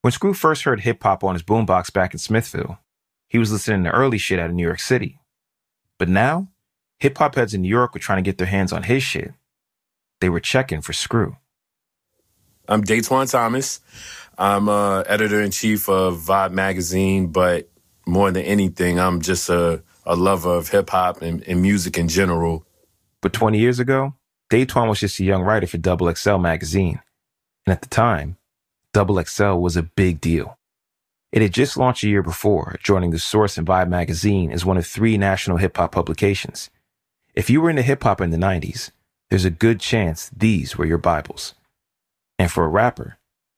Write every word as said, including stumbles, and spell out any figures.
When Screw first heard hip-hop on his boombox back in Smithville, he was listening to early shit out of New York City. But now, hip-hop heads in New York were trying to get their hands on his shit. They were checking for Screw. I'm Daytwan Thomas. I'm uh, editor-in-chief of Vibe magazine, but more than anything, I'm just a, a lover of hip-hop and, and music in general. But twenty years ago, Daytwan was just a young writer for Double X L magazine. And at the time, Double X L was a big deal. It had just launched a year before, joining The Source and Vibe magazine as one of three national hip-hop publications. If you were into hip-hop in the nineties, there's a good chance these were your Bibles. And for a rapper,